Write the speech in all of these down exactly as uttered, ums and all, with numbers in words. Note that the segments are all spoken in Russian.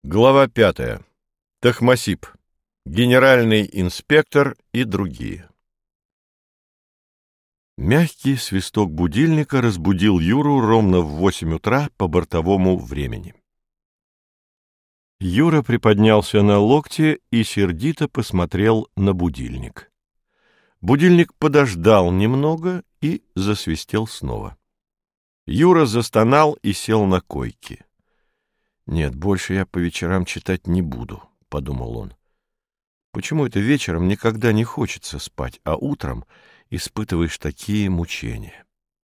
Глава пятая. Тахмасип. Генеральный инспектор и другие. Мягкий свисток будильника разбудил Юру ровно в восемь утра по бортовому времени. Юра приподнялся на локте и сердито посмотрел на будильник. Будильник подождал немного и засвистел снова. Юра застонал и сел на койке. «Нет, больше я по вечерам читать не буду», — подумал он. «Почему это вечером никогда не хочется спать, а утром испытываешь такие мучения?»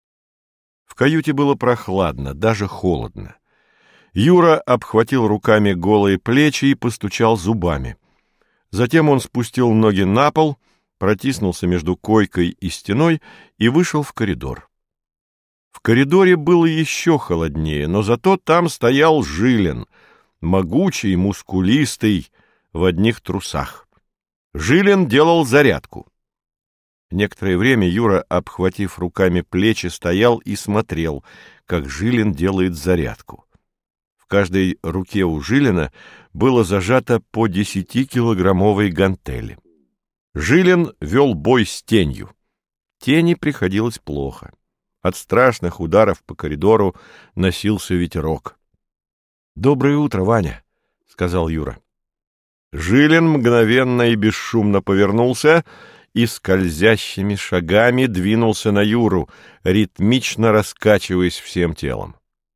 В каюте было прохладно, даже холодно. Юра обхватил руками голые плечи и постучал зубами. Затем он спустил ноги на пол, протиснулся между койкой и стеной и вышел в коридор. В коридоре было еще холоднее, но зато там стоял Жилин, могучий, мускулистый, в одних трусах. Жилин делал зарядку. Некоторое время Юра, обхватив руками плечи, стоял и смотрел, как Жилин делает зарядку. В каждой руке у Жилина было зажато по десятикилограммовой гантели. Жилин вел бой с тенью. Тени приходилось плохо. От страшных ударов по коридору носился ветерок. «Доброе утро, Ваня», — сказал Юра. Жилин мгновенно и бесшумно повернулся и скользящими шагами двинулся на Юру, ритмично раскачиваясь всем телом.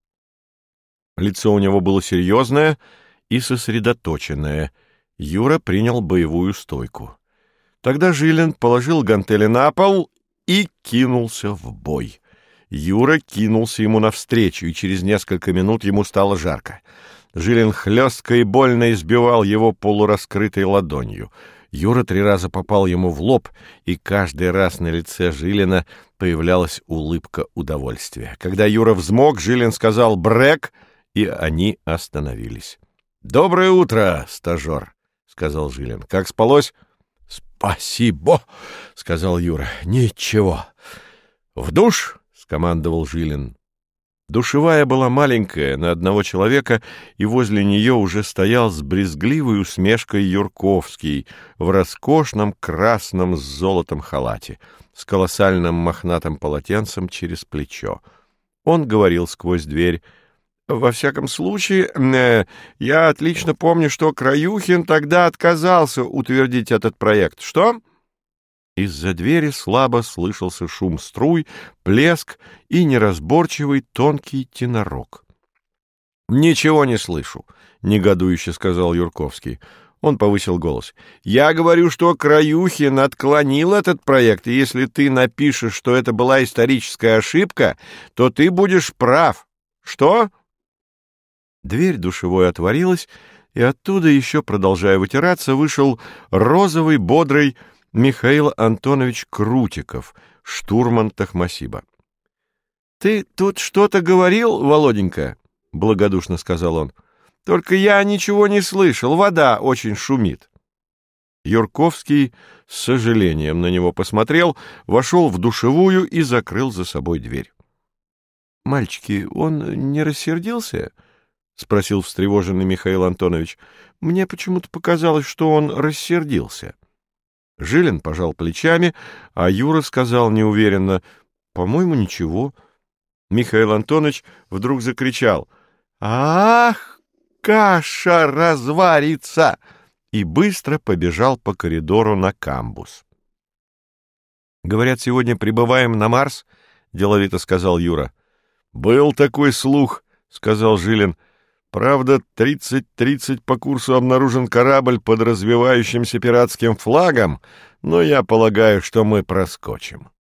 Лицо у него было серьезное и сосредоточенное. Юра принял боевую стойку. Тогда Жилин положил гантели на пол и кинулся в бой. Юра кинулся ему навстречу, и через несколько минут ему стало жарко. Жилин хлестко и больно избивал его полураскрытой ладонью. Юра три раза попал ему в лоб, и каждый раз на лице Жилина появлялась улыбка удовольствия. Когда Юра взмок, Жилин сказал «брек», и они остановились. «Доброе утро, стажер», — сказал Жилин. «Как спалось?» «Спасибо», — сказал Юра. «Ничего». «В душ?» — скомандовал Жилин. Душевая была маленькая, на одного человека, и возле нее уже стоял с брезгливой усмешкой Юрковский в роскошном красном с золотом халате, с колоссальным мохнатым полотенцем через плечо. Он говорил сквозь дверь: «Во всяком случае, э, я отлично помню, что Краюхин тогда отказался утвердить этот проект. Что?» Из-за двери слабо слышался шум струй, плеск и неразборчивый тонкий тенорок. «Ничего не слышу», — негодующе сказал Юрковский. Он повысил голос. «Я говорю, что Краюхин отклонил этот проект, и если ты напишешь, что это была историческая ошибка, то ты будешь прав. Что?» Дверь душевой отворилась, и оттуда, еще продолжая вытираться, вышел розовый, бодрый Михаил Антонович Крутиков, штурман Тахмасиба. «Ты тут что-то говорил, Володенька?» — благодушно сказал он. «Только я ничего не слышал, вода очень шумит». Юрковский с сожалением на него посмотрел, вошел в душевую и закрыл за собой дверь. «Мальчики, он не рассердился?» — спросил встревоженный Михаил Антонович. «Мне почему-то показалось, что он рассердился». Жилин пожал плечами, а Юра сказал неуверенно: «По-моему, ничего». Михаил Антонович вдруг закричал: «Ах, каша разварится!» и быстро побежал по коридору на камбуз. «Говорят, сегодня прибываем на Марс», — деловито сказал Юра. «Был такой слух», — сказал Жилин. «Правда, тридцать тридцать по курсу обнаружен корабль под развивающимся пиратским флагом, но я полагаю, что мы проскочим».